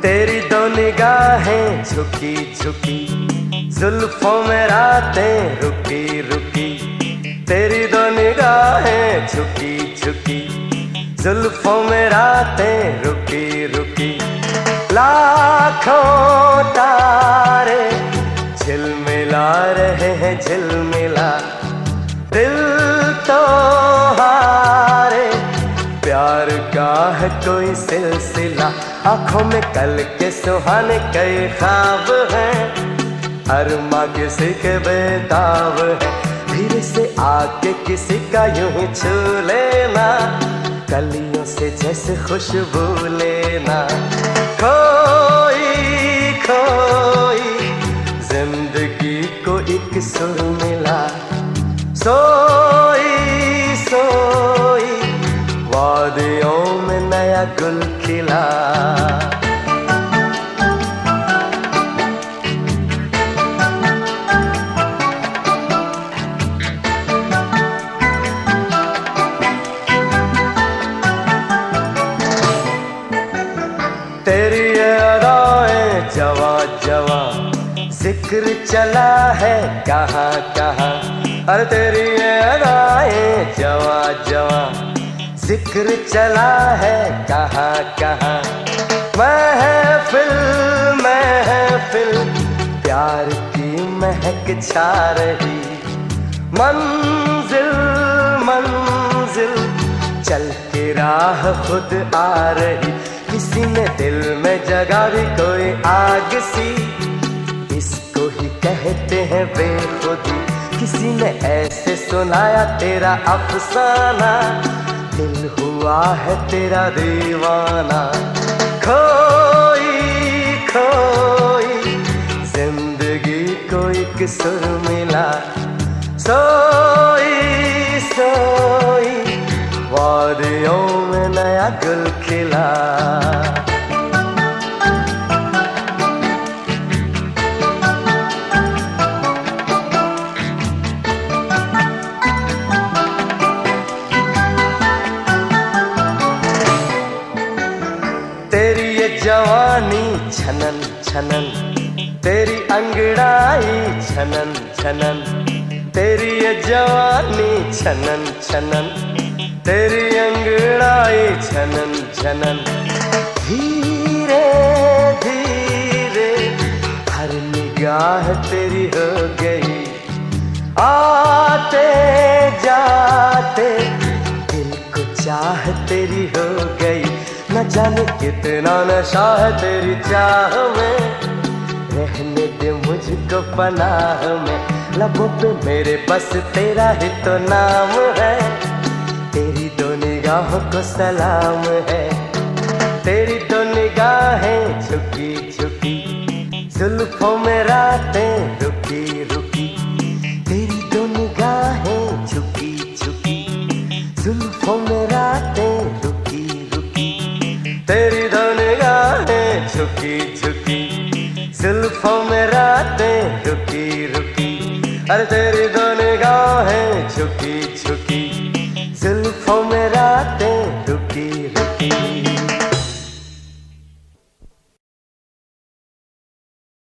तेरी दो निगाहें झुकी झुकी, जुल्फों में रातें रुकी रुकी। तेरी दो निगाहें झुकी झुकी, जुल्फों में रातें रुकी रुकी। लाखों तारे झिलमिला रहे हैं झिलमिला, दिल तो हारे प्यार का है कोई सिलसिला। आंखों में कल के सुहाने कई ख्वाब हैं, हर माँ किसी के बेताब है। धीरे से आके किसी का यूं ही छू लेना, कलियों से जैसे खुशबू लेना। खोई खोई जिंदगी को एक सुर मिला, सोई सोई वादियों में नया गुल खिला। तेरी ये अदाएं जवा जवा, जिक्र चला है कहाँ कहाँ। अरे तेरी ये अदाएं जवा जवा, जिक्र चला है कहाँ कहाँ। महफिल महफिल प्यार की महक छा रही, मंजिल मंजिल चल के राह खुद आ रही। किसी ने दिल में जगा दी कोई आग सी, इसको ही कहते हैं बेखुदी। किसी ने ऐसे सुनाया तेरा अफसाना, दिल हुआ है तेरा दीवाना। खोई खोई जिंदगी को एक सुर मिला, सोई सोई वादियों में नया गुल खिला। तेरी ये जवानी छनन छनन, तेरी अंगड़ाई छनन छनन। तेरी ये जवानी छनन छनन, तेरी अंगड़ाई छनन छनन। धीरे धीरे हर निगाह तेरी हो गई, आते जाते दिल को चाह तेरी हो गई। न जाने कितना नशा है तेरी चाह में, रहने दे मुझको पनाह में। लबों पे मेरे बस तेरा ही तो नाम है, तेरी दो निगाहों को सलाम है। तेरी दो निगाहें झुकी झुकी, जुल्फों में रातें रुकी रुकी। तेरी दो निगाहें झुकी झुकी, जुल्फों में रातें रुकी रुकी। तेरी दो निगाहें झुकी झुकी, जुल्फों में रातें रुकी रुकी। अरे तेरी दो निगाहें झुकी झुकी,